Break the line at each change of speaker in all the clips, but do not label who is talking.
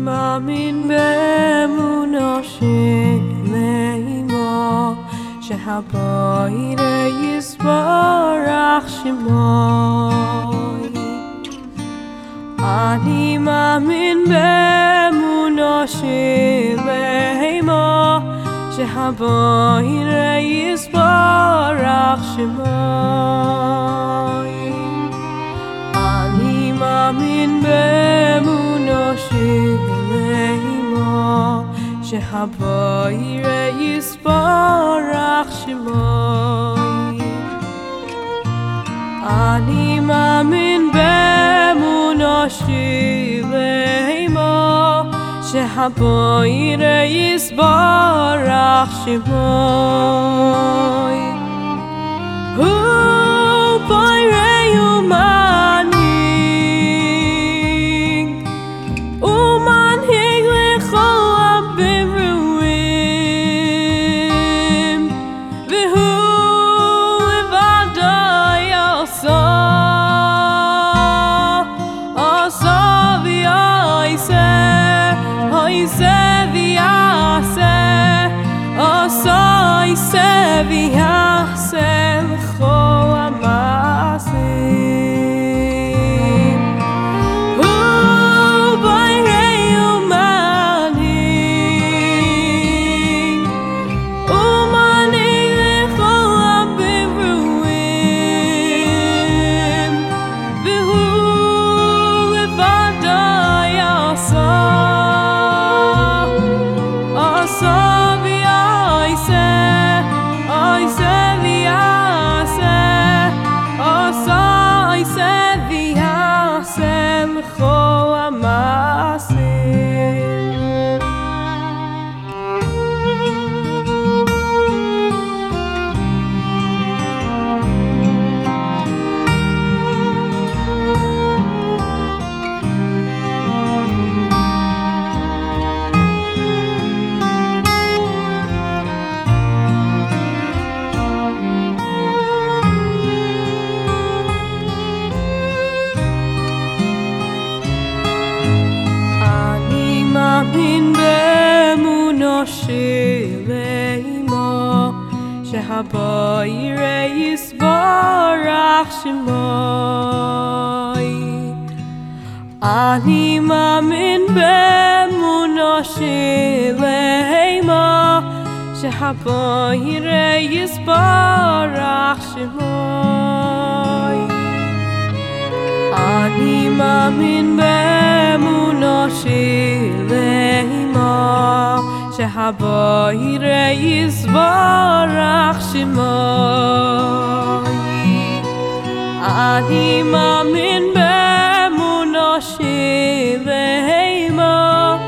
מאמין באמונה שלמה שהבורא יתברך שמו. אני מאמין באמונה שלמה שהבורא יתברך שמו. אני מאמין באמונה שלמה שהבורא יתברך שמו. אני מאמין באמונה שלמה שהבורא יתברך שמו. הוא בורא ומנהיג לכל הבראים, והוא לבדו עשה ויעשה, עשה ויעשה לכל המעשים. הוא בורא ומנהיג לכל הבראים, והוא לבדו עשה ויעשה לכל המעשים. מאמין באמונה שלמה שהבורא יתברך שמו. אני מאמין באמונה שלמה שהבורא יתברך שמו. אני מאמין באמונה שלמה שהבורא יתברך שמו. אני מאמין באמונה שלמה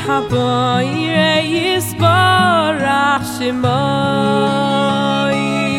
שהבורא יתברך שמו.